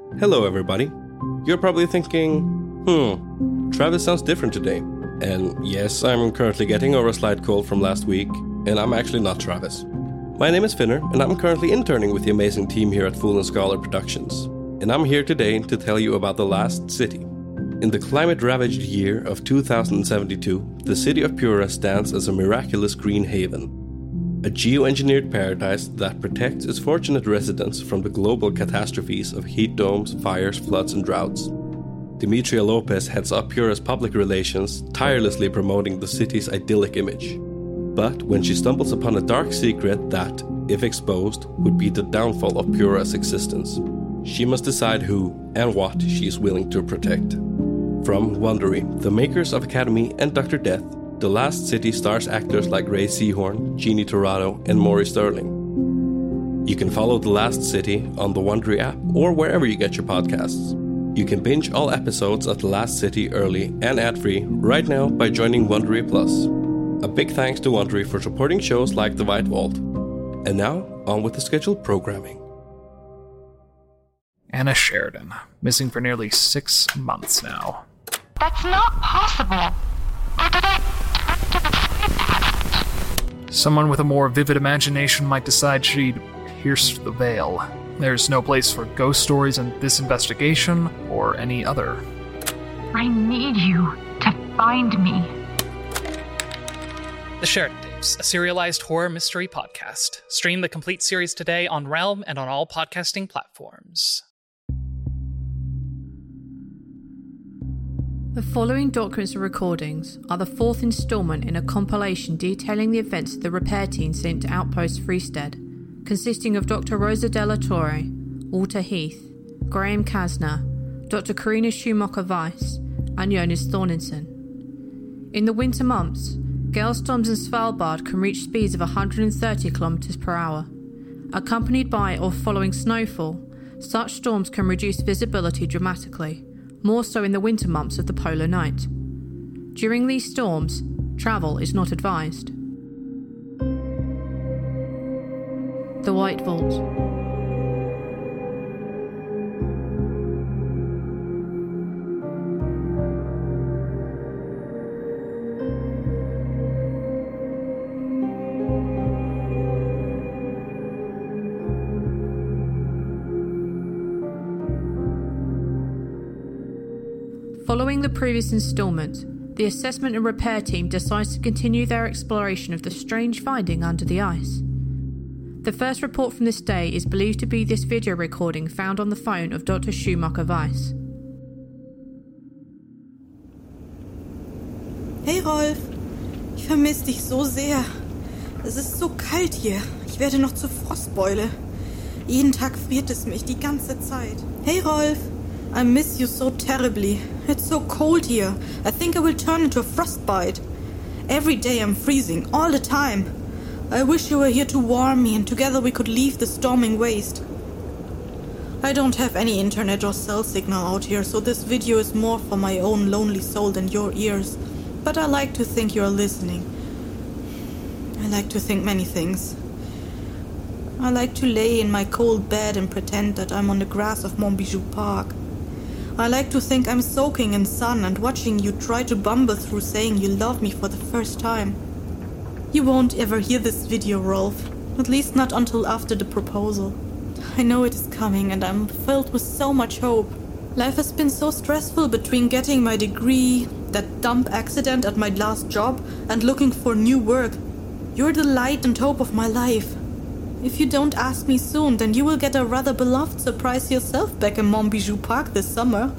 Hello everybody. You're probably thinking, Travis sounds different today. And yes, I'm currently getting over a slight cold from last week, and I'm actually not Travis. My name is Finner, and I'm currently interning with the amazing team here at Fool and Scholar Productions. And I'm here today to tell you about The Last City. In the climate-ravaged year of 2072, the city of Pura stands as a miraculous green haven. A geoengineered paradise that protects its fortunate residents from the global catastrophes of heat domes, fires, floods, and droughts. Demetria Lopez heads up Pura's public relations, tirelessly promoting the city's idyllic image. But when she stumbles upon a dark secret that, if exposed, would be the downfall of Pura's existence, she must decide who and what she is willing to protect. From Wondery, the makers of Academy and Dr. Death, The Last City stars actors like Ray Seahorn, Jeannie Torrado, and Maury Sterling. You can follow The Last City on the Wondery app or wherever you get your podcasts. You can binge all episodes of The Last City early and ad-free right now by joining Wondery Plus. A big thanks to Wondery for supporting shows like The White Vault. And now, on with the scheduled programming. Anna Sheridan, missing for nearly 6 months now. That's not possible. Someone with a more vivid imagination might decide she'd pierced the veil. There's no place for ghost stories in this investigation or any other. I need you to find me. The Sheridan Tapes, a serialized horror mystery podcast. Stream the complete series today on Realm and on all podcasting platforms. The following documents and recordings are the fourth installment in a compilation detailing the events of the repair team sent to Outpost Freestead, consisting of Dr. Rosa Della Torre, Walter Heath, Graham Kasner, Dr. Karina Schumacher-Weiss, and Jonas Thorninson. In the winter months, gale storms in Svalbard can reach speeds of 130 km per hour. Accompanied by or following snowfall, such storms can reduce visibility dramatically, more so in the winter months of the polar night. During these storms, travel is not advised. The White Vault. Following the previous installment, the assessment and repair team decides to continue their exploration of the strange finding under the ice. The first report from this day is believed to be this video recording found on the phone of Dr. Schumacher-Weiss. Hey Rolf, ich vermisse dich so sehr. Es ist so kalt hier. Ich werde noch zur Frostbeule. Jeden Tag friert es mich, die ganze Zeit. Hey Rolf, I miss you so terribly. It's so cold here. I think I will turn into a frostbite. Every day I'm freezing, all the time. I wish you were here to warm me and together we could leave the storming waste. I don't have any internet or cell signal out here, so this video is more for my own lonely soul than your ears. But I like to think you're listening. I like to think many things. I like to lay in my cold bed and pretend that I'm on the grass of Montbijou Park. I like to think I'm soaking in sun and watching you try to bumble through saying you love me for the first time. You won't ever hear this video, Rolf. At least not until after the proposal. I know it is coming and I'm filled with so much hope. Life has been so stressful between getting my degree, that dump accident at my last job, and looking for new work. You're the light and hope of my life. If you don't ask me soon, then you will get a rather beloved surprise yourself back in Montbijou Park this summer.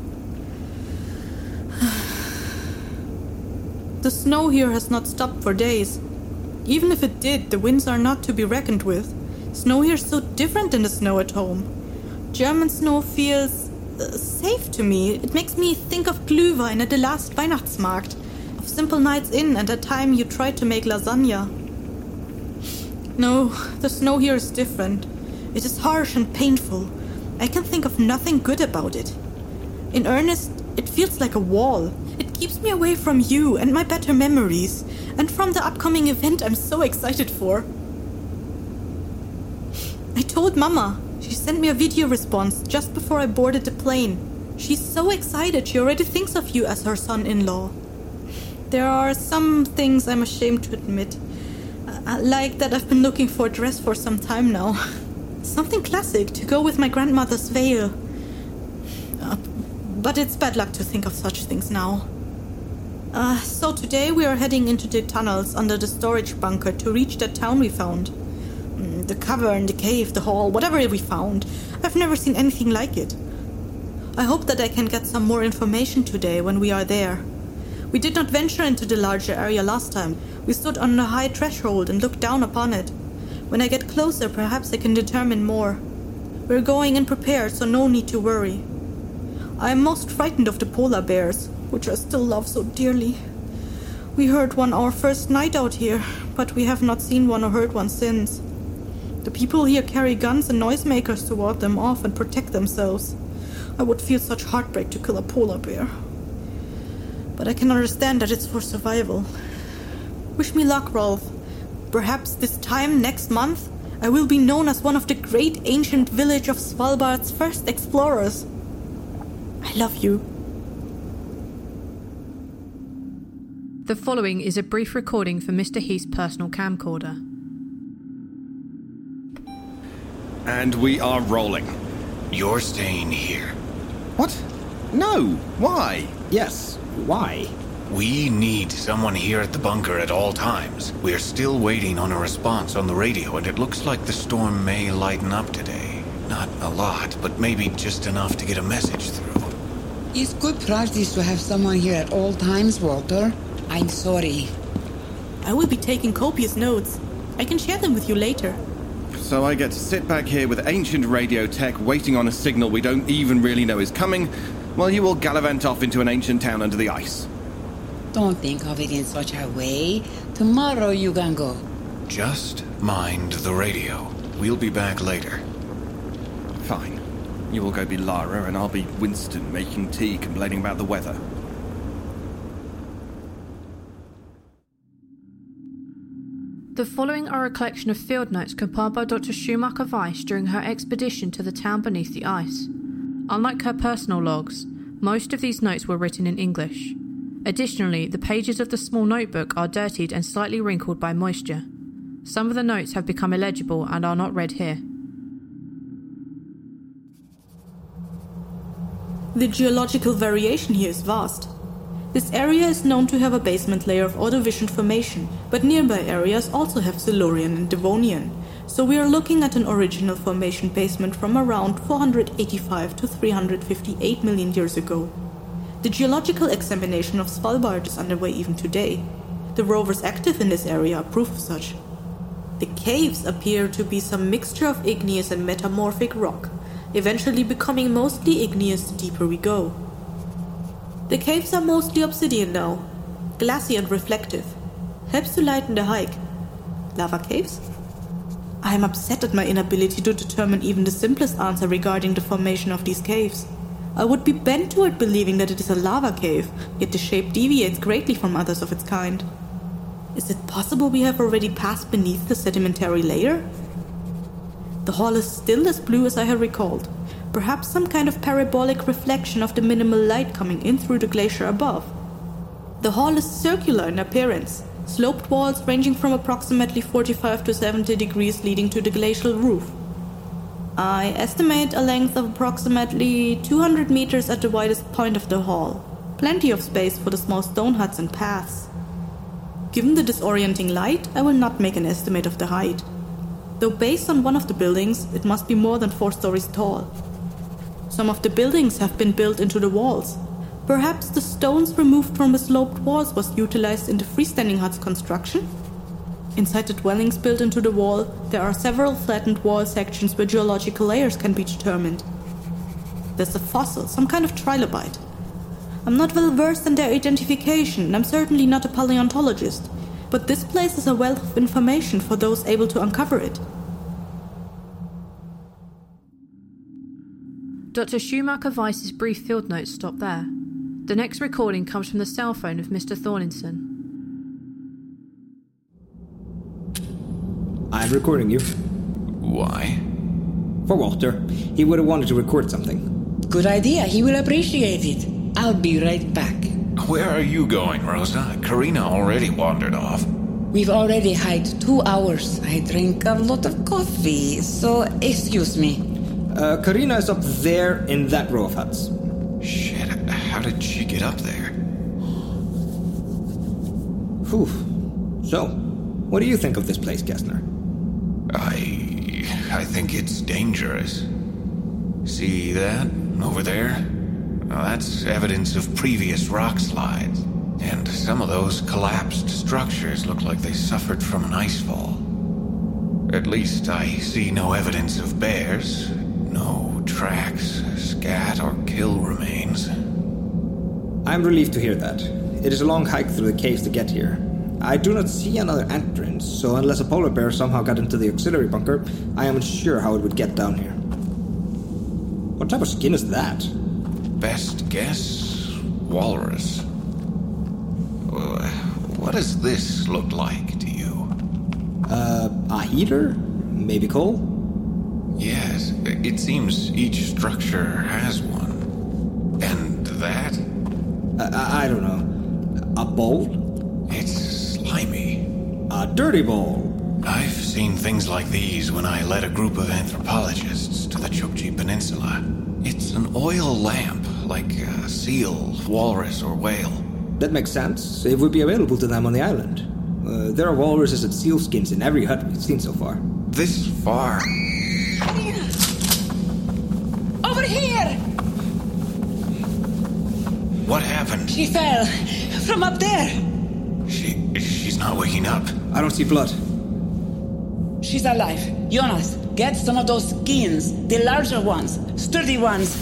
The snow here has not stopped for days. Even if it did, the winds are not to be reckoned with. Snow here is so different than the snow at home. German snow feels safe to me. It makes me think of Glühwein at the last Weihnachtsmarkt, of simple nights in and a time you tried to make lasagna. No, the snow here is different. It is harsh and painful. I can think of nothing good about it. In earnest, it feels like a wall. It keeps me away from you and my better memories, and from the upcoming event I'm so excited for. I told Mama. She sent me a video response just before I boarded the plane. She's so excited she already thinks of you as her son-in-law. There are some things I'm ashamed to admit. Like that I've been looking for a dress for some time now. Something classic to go with my grandmother's veil. But it's bad luck to think of such things now. So today we are heading into the tunnels under the storage bunker to reach that town we found. The cavern, the cave, the hall, whatever we found. I've never seen anything like it. I hope that I can get some more information today when we are there. We did not venture into the larger area last time. We stood on a high threshold and looked down upon it. When I get closer, perhaps I can determine more. We're going in prepared, so no need to worry. I am most frightened of the polar bears, which I still love so dearly. We heard one our first night out here, but we have not seen one or heard one since. The people here carry guns and noisemakers to ward them off and protect themselves. I would feel such heartbreak to kill a polar bear. But I can understand that it's for survival. Wish me luck, Rolf. Perhaps this time next month, I will be known as one of the great ancient village of Svalbard's first explorers. I love you. The following is a brief recording for Mr. Heath's personal camcorder. And we are rolling. You're staying here. What? No. Why? Yes, why? We need someone here at the bunker at all times. We're still waiting on a response on the radio, and it looks like the storm may lighten up today. Not a lot, but maybe just enough to get a message through. It's good practice to have someone here at all times, Walter. I'm sorry. I will be taking copious notes. I can share them with you later. So I get to sit back here with ancient radio tech waiting on a signal we don't even really know is coming, while you all gallivant off into an ancient town under the ice. Don't think of it in such a way. Tomorrow you can go. Just mind the radio. We'll be back later. Fine. You will go be Lara and I'll be Winston making tea complaining about the weather. The following are a collection of field notes compiled by Dr. Schumacher Weiss during her expedition to the town beneath the ice. Unlike her personal logs, most of these notes were written in English. Additionally, the pages of the small notebook are dirtied and slightly wrinkled by moisture. Some of the notes have become illegible and are not read here. The geological variation here is vast. This area is known to have a basement layer of Ordovician formation, but nearby areas also have Silurian and Devonian, so we are looking at an original formation basement from around 485 to 358 million years ago. The geological examination of Svalbard is underway even today. The rovers active in this area are proof of such. The caves appear to be some mixture of igneous and metamorphic rock, eventually becoming mostly igneous the deeper we go. The caves are mostly obsidian now, glassy and reflective. Helps to lighten the hike. Lava caves? I am upset at my inability to determine even the simplest answer regarding the formation of these caves. I would be bent toward believing that it is a lava cave, yet the shape deviates greatly from others of its kind. Is it possible we have already passed beneath the sedimentary layer? The hall is still as blue as I had recalled. Perhaps some kind of parabolic reflection of the minimal light coming in through the glacier above. The hall is circular in appearance, sloped walls ranging from approximately 45 to 70 degrees leading to the glacial roof. I estimate a length of approximately 200 meters at the widest point of the hall. Plenty of space for the small stone huts and paths. Given the disorienting light, I will not make an estimate of the height. Though based on one of the buildings, it must be more than 4 stories tall. Some of the buildings have been built into the walls. Perhaps the stones removed from the sloped walls was utilized in the freestanding hut's construction? Inside the dwellings built into the wall, there are several flattened wall sections where geological layers can be determined. There's a fossil, some kind of trilobite. I'm not well versed in their identification, and I'm certainly not a paleontologist, but this place is a wealth of information for those able to uncover it. Dr. Schumacher Weiss's brief field notes stop there. The next recording comes from the cell phone of Mr. Thorninson. I'm recording you. Why? For Walter. He would have wanted to record something. Good idea. He will appreciate it. I'll be right back. Where are you going, Rosa? Karina already wandered off. We've already hiked 2 hours. I drink a lot of coffee, so excuse me. Karina is up there in that row of huts. Shit, how did she get up there? Whew. So, what do you think of this place, Gessner? I think it's dangerous. See that? Over there? Well, that's evidence of previous rock slides. And some of those collapsed structures look like they suffered from an icefall. At least I see no evidence of bears. No tracks, scat, or kill remains. I'm relieved to hear that. It is a long hike through the caves to get here. I do not see another entrance, so unless a polar bear somehow got into the auxiliary bunker, I am unsure how it would get down here. What type of skin is that? Best guess, walrus. What does this look like to you? A heater? Maybe coal? Yes, it seems each structure has one. And that? I don't know. A bowl? It's slimy. A dirty bowl? I've seen things like these when I led a group of anthropologists to the Chukchi Peninsula. It's an oil lamp, like a seal, walrus, or whale. That makes sense. It would be available to them on the island. There are walruses and seal skins in every hut we've seen so far. This far? Over here! What happened? She fell from up there. She's not waking up. I don't see blood. She's alive. Jonas, get some of those skins. The larger ones. Sturdy ones.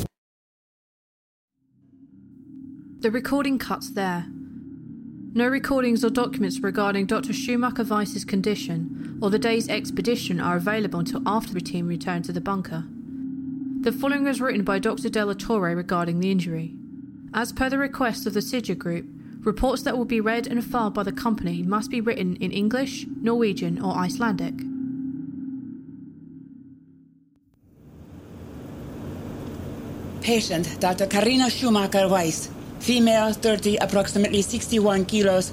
The recording cuts there. No recordings or documents regarding Dr. Schumacher Weiss's condition or the day's expedition are available until after the team returned to the bunker. The following was written by Dr. Della Torre regarding the injury. As per the request of the Sigil Group, reports that will be read and filed by the company must be written in English, Norwegian or Icelandic. Patient, Dr. Karina Schumacher Weiss. Female, 30, approximately 61 kilos,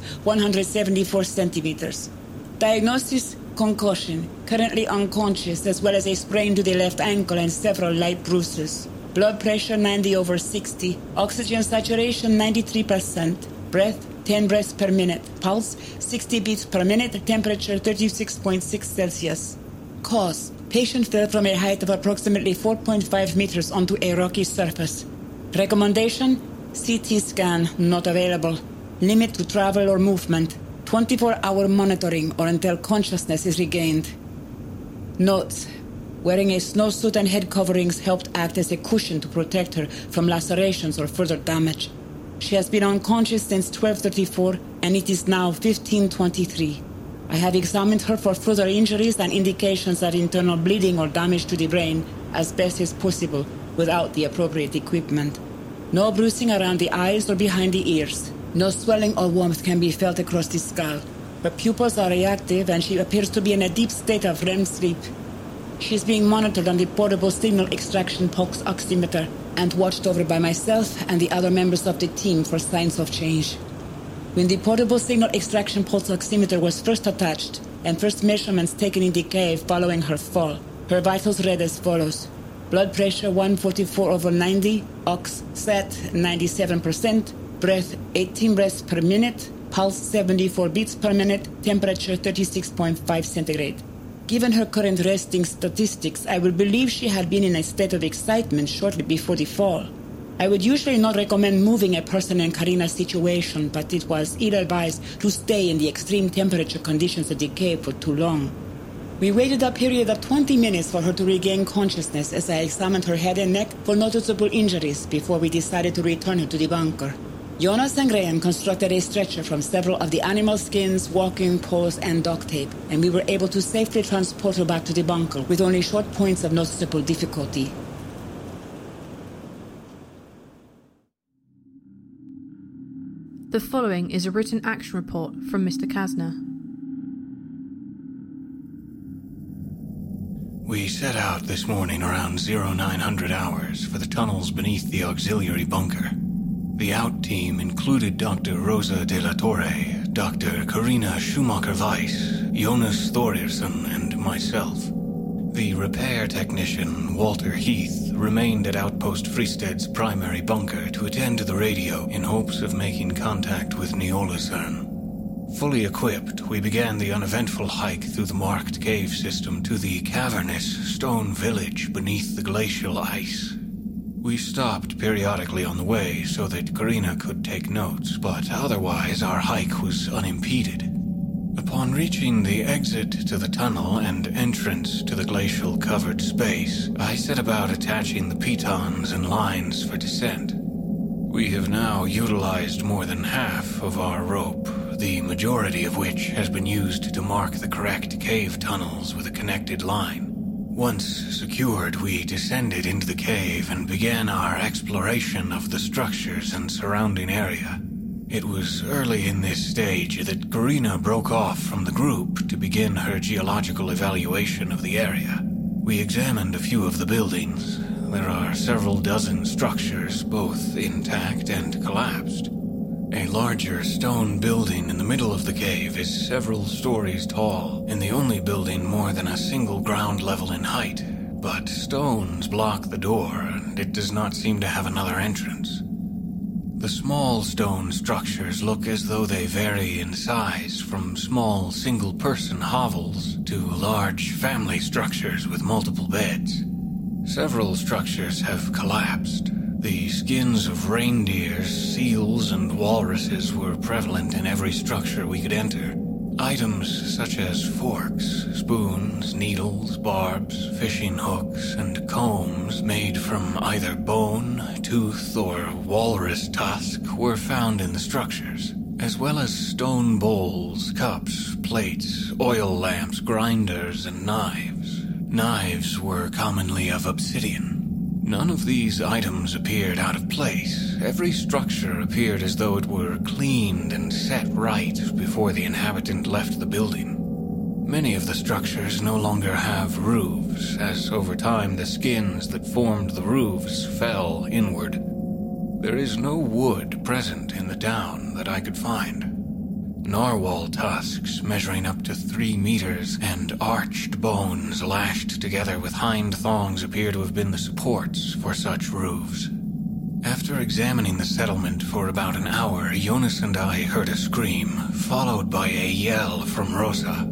174 centimeters. Diagnosis, concussion. Currently unconscious, as well as a sprain to the left ankle and several light bruises. Blood pressure 90/60. Oxygen saturation 93%. Breath 10 breaths per minute. Pulse 60 beats per minute. Temperature 36.6 Celsius. Cause. Patient fell from a height of approximately 4.5 meters onto a rocky surface. Recommendation? CT scan not available. Limit to travel or movement. 24-hour monitoring or until consciousness is regained. Notes. Wearing a snowsuit and head coverings helped act as a cushion to protect her from lacerations or further damage. She has been unconscious since 12:34 and it is now 15:23. I have examined her for further injuries and indications of internal bleeding or damage to the brain as best as possible without the appropriate equipment. No bruising around the eyes or behind the ears. No swelling or warmth can be felt across the skull. Her pupils are reactive and she appears to be in a deep state of REM sleep. She is being monitored on the portable signal extraction pulse oximeter and watched over by myself and the other members of the team for signs of change. When the portable signal extraction pulse oximeter was first attached and first measurements taken in the cave following her fall, her vitals read as follows. Blood pressure 144/90, ox sat 97%, breath 18 breaths per minute, pulse 74 beats per minute, temperature 36.5 centigrade. Given her current resting statistics, I would believe she had been in a state of excitement shortly before the fall. I would usually not recommend moving a person in Karina's situation, but it was ill-advised to stay in the extreme temperature conditions of the cave for too long. We waited a period of 20 minutes for her to regain consciousness as I examined her head and neck for noticeable injuries before we decided to return her to the bunker. Jonas and Graham constructed a stretcher from several of the animal skins, walking poles, and duct tape, and we were able to safely transport her back to the bunker with only short points of noticeable difficulty. The following is a written action report from Mr. Kasner. We set out this morning around 0900 hours for the tunnels beneath the auxiliary bunker. The out team included Dr. Rosa de la Torre, Dr. Karina Schumacher-Weiss, Jonas Thorirson, and myself. The repair technician, Walter Heath, remained at Outpost Freested's primary bunker to attend to the radio in hopes of making contact with Neolazern. Fully equipped, we began the uneventful hike through the marked cave system to the cavernous stone village beneath the glacial ice. We stopped periodically on the way so that Karina could take notes, but otherwise our hike was unimpeded. Upon reaching the exit to the tunnel and entrance to the glacial-covered space, I set about attaching the pitons and lines for descent. We have now utilized more than half of our rope, the majority of which has been used to mark the correct cave tunnels with a connected line. Once secured, we descended into the cave and began our exploration of the structures and surrounding area. It was early in this stage that Karina broke off from the group to begin her geological evaluation of the area. We examined a few of the buildings. There are several dozen structures, both intact and collapsed. A larger stone building in the middle of the cave is several stories tall, and the only building more than a single ground level in height. But stones block the door, and it does not seem to have another entrance. The small stone structures look as though they vary in size, from small single-person hovels to large family structures with multiple beds. Several structures have collapsed. The skins of reindeers, seals, and walruses were prevalent in every structure we could enter. Items such as forks, spoons, needles, barbs, fishing hooks, and combs made from either bone, tooth, or walrus tusk were found in the structures, as well as stone bowls, cups, plates, oil lamps, grinders, and knives. Knives were commonly of obsidian. None of these items appeared out of place. Every structure appeared as though it were cleaned and set right before the inhabitant left the building. Many of the structures no longer have roofs, as over time the skins that formed the roofs fell inward. There is no wood present in the town that I could find. Narwhal tusks measuring up to 3 meters and arched bones lashed together with hind thongs appear to have been the supports for such roofs. After examining the settlement for about an hour, Jonas and I heard a scream, followed by a yell from Rosa.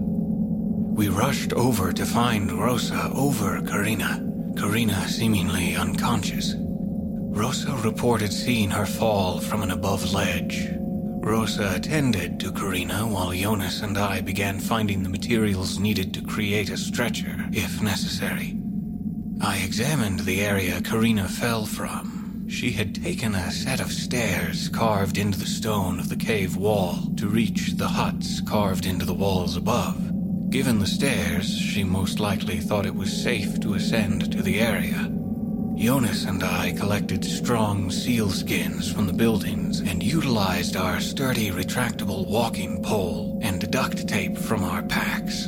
We rushed over to find Rosa over Karina seemingly unconscious. Rosa reported seeing her fall from an above ledge. Rosa attended to Karina while Jonas and I began finding the materials needed to create a stretcher, if necessary. I examined the area Karina fell from. She had taken a set of stairs carved into the stone of the cave wall to reach the huts carved into the walls above. Given the stairs, she most likely thought it was safe to ascend to the area. Jonas and I collected strong seal skins from the buildings and utilized our sturdy retractable walking pole and duct tape from our packs.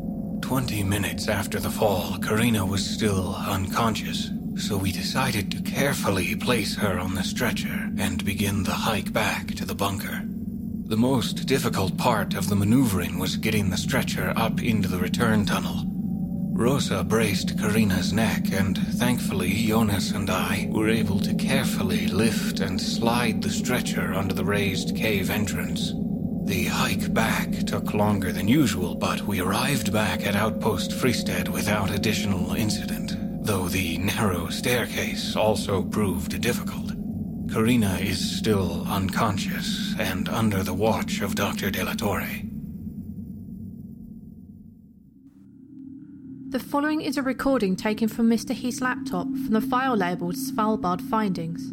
20 minutes after the fall, Karina was still unconscious, so we decided to carefully place her on the stretcher and begin the hike back to the bunker. The most difficult part of the maneuvering was getting the stretcher up into the return tunnel. Rosa braced Karina's neck, and thankfully Jonas and I were able to carefully lift and slide the stretcher onto the raised cave entrance. The hike back took longer than usual, but we arrived back at Outpost Freested without additional incident, though the narrow staircase also proved difficult. Karina is still unconscious and under the watch of Dr. de la Torre. The following is a recording taken from Mr. Heath's laptop from the file labelled Svalbard Findings.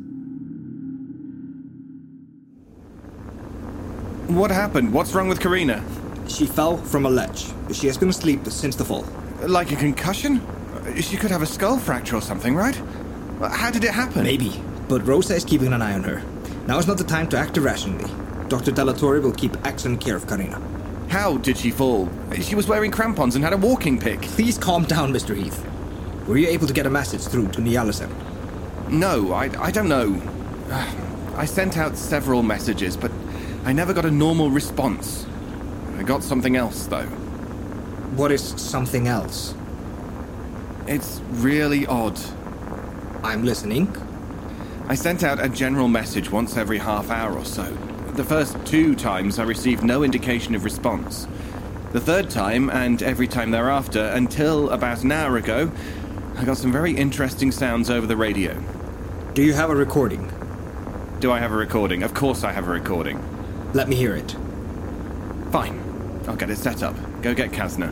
What happened? What's wrong with Karina? She fell from a ledge. She has been asleep since the fall. Like a concussion? She could have a skull fracture or something, right? How did it happen? Maybe, but Rosa is keeping an eye on her. Now is not the time to act irrationally. Dr. de la Torre will keep excellent care of Karina. How did she fall? She was wearing crampons and had a walking pick. Please calm down, Mr. Heath. Were you able to get a message through to Niallisen? No, I don't know. I sent out several messages, but I never got a normal response. I got something else, though. What is something else? It's really odd. I'm listening. I sent out a general message once every half hour or so. The first 2 times I received no indication of response. The third time, and every time thereafter, until about an hour ago, I got some very interesting sounds over the radio. Do you have a recording? Do I have a recording? Of course I have a recording. Let me hear it. Fine. I'll get it set up. Go get Kazna.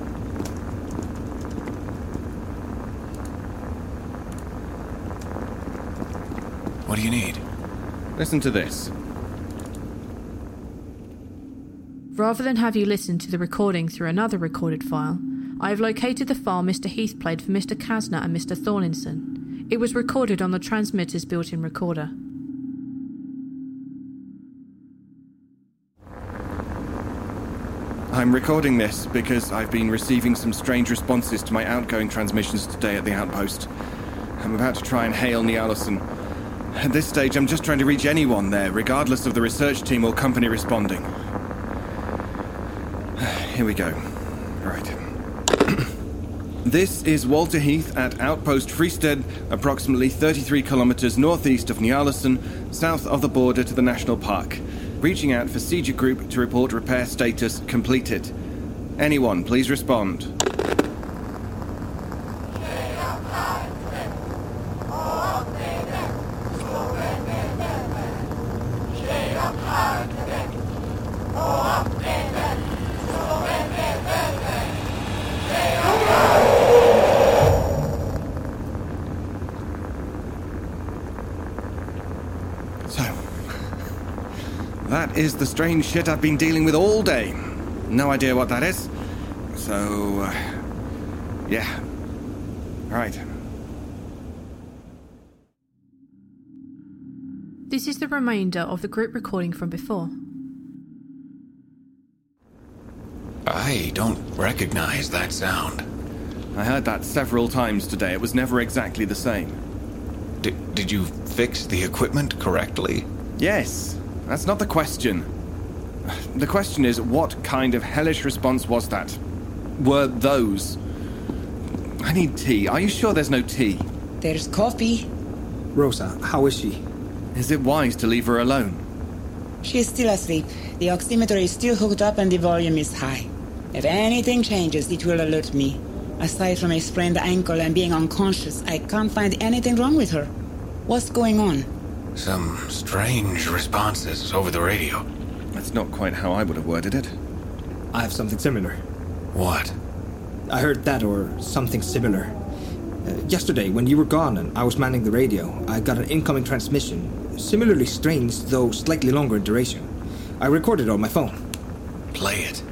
What do you need? Listen to this. Rather than have you listen to the recording through another recorded file, I have located the file Mr. Heath played for Mr. Kazna and Mr. Thorninson. It was recorded on the transmitter's built-in recorder. I'm recording this because I've been receiving some strange responses to my outgoing transmissions today at the outpost. I'm about to try and hail Niallisen. At this stage, I'm just trying to reach anyone there, regardless of the research team or company responding. Here we go. Right. This is Walter Heath at Outpost Freestead, approximately 33 kilometers northeast of Niallisen, south of the border to the national park. Reaching out for Siege Group to report repair status completed. Anyone, please respond. That is the strange shit I've been dealing with all day. No idea what that is. So, yeah. Right. This is the remainder of the group recording from before. I don't recognize that sound. I heard that several times today. It was never exactly the same. Did you fix the equipment correctly? Yes. That's not the question. The question is, what kind of hellish response was that? Were those? I need tea. Are you sure there's no tea? There's coffee. Rosa, how is she? Is it wise to leave her alone? She is still asleep. The oximeter is still hooked up and the volume is high. If anything changes, it will alert me. Aside from a sprained ankle and being unconscious, I can't find anything wrong with her. What's going on? Some strange responses over the radio. That's not quite how I would have worded it. I have something similar. What? I heard that or something similar. Yesterday, when you were gone and I was manning the radio, I got an incoming transmission, similarly strange, though slightly longer in duration. I recorded it on my phone. Play it.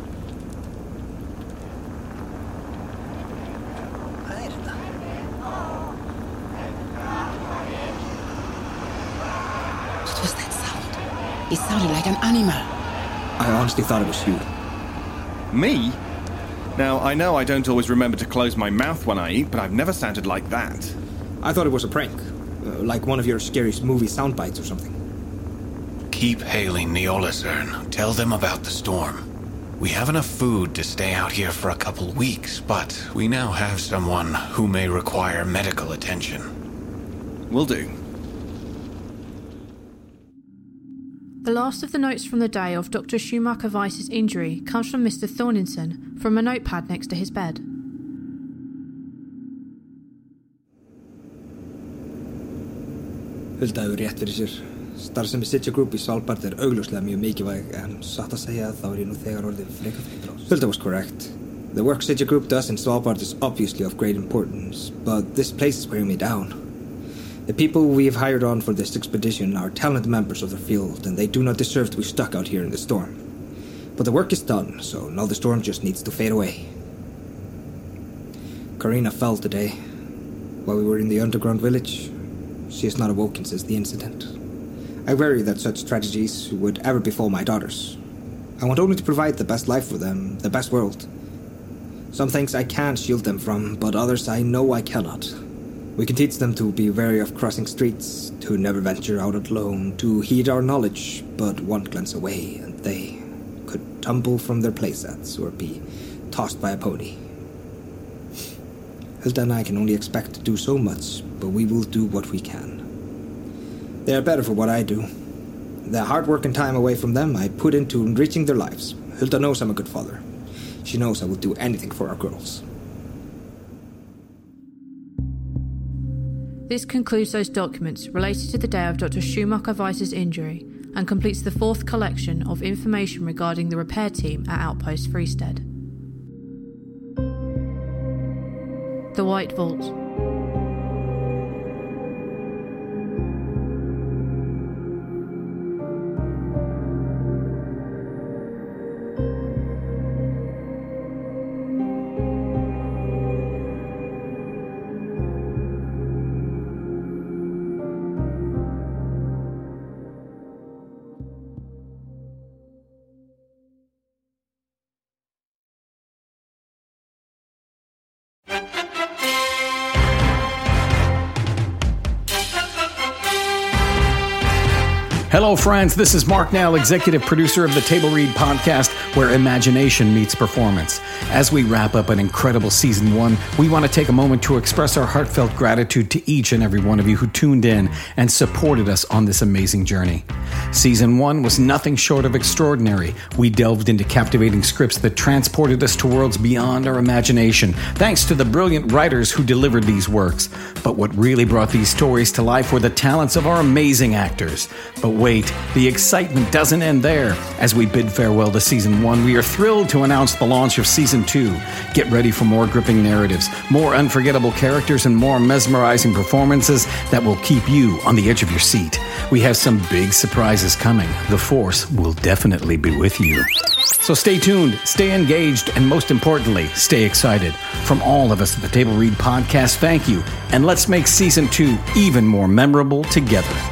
What was that sound? It sounded like an animal. I honestly thought it was you. Me? Now, I know I don't always remember to close my mouth when I eat, but I've never sounded like that. I thought it was a prank. Like one of your scariest movie sound bites or something. Keep hailing Niallisen. Tell them about the storm. We have enough food to stay out here for a couple weeks, but we now have someone who may require medical attention. Will do. The last of the notes from the day of Dr. Schumacher Weiss's injury comes from Mr. Thorninson from a notepad next to his bed. Hulda hefur rétt fyrir sér. Starfsemi Siege Group í Svalbard augljóslega mjög mikilvæg, en satt að segja þá ég nú þegar orðið frekar fyrir oss. Hulda was correct. The work Siege Group does in Svalbard is obviously of great importance, but this place is wearing me down. The people we have hired on for this expedition are talented members of their field, and they do not deserve to be stuck out here in the storm. But the work is done, so now the storm just needs to fade away. Karina fell today, while we were in the underground village. She has not awoken since the incident. I worry that such tragedies would ever befall my daughters. I want only to provide the best life for them, the best world. Some things I can shield them from, but others I know I cannot. We can teach them to be wary of crossing streets, to never venture out alone, to heed our knowledge, but one glance away and they could tumble from their playsets or be tossed by a pony. Hilda and I can only expect to do so much, but we will do what we can. They are better for what I do. The hard work and time away from them I put into enriching their lives. Hilda knows I'm a good father. She knows I will do anything for our girls. This concludes those documents related to the day of Dr. Schumacher Weiss's injury and completes the 4th collection of information regarding the repair team at Outpost Freestead. The White Vault. Hello, friends. This is Mark Nell, executive producer of the Table Read podcast, where imagination meets performance. As we wrap up an incredible season 1, we want to take a moment to express our heartfelt gratitude to each and every one of you who tuned in and supported us on this amazing journey. Season 1 was nothing short of extraordinary. We delved into captivating scripts that transported us to worlds beyond our imagination, thanks to the brilliant writers who delivered these works. But what really brought these stories to life were the talents of our amazing actors. But wait, the excitement doesn't end there. As we bid farewell to Season 1, we are thrilled to announce the launch of Season 2. Get ready for more gripping narratives, more unforgettable characters, and more mesmerizing performances that will keep you on the edge of your seat. We have some big surprises coming. The Force will definitely be with you. So stay tuned, stay engaged, and most importantly, stay excited. From all of us at the Table Read podcast, thank you, and let's make Season 2 even more memorable together.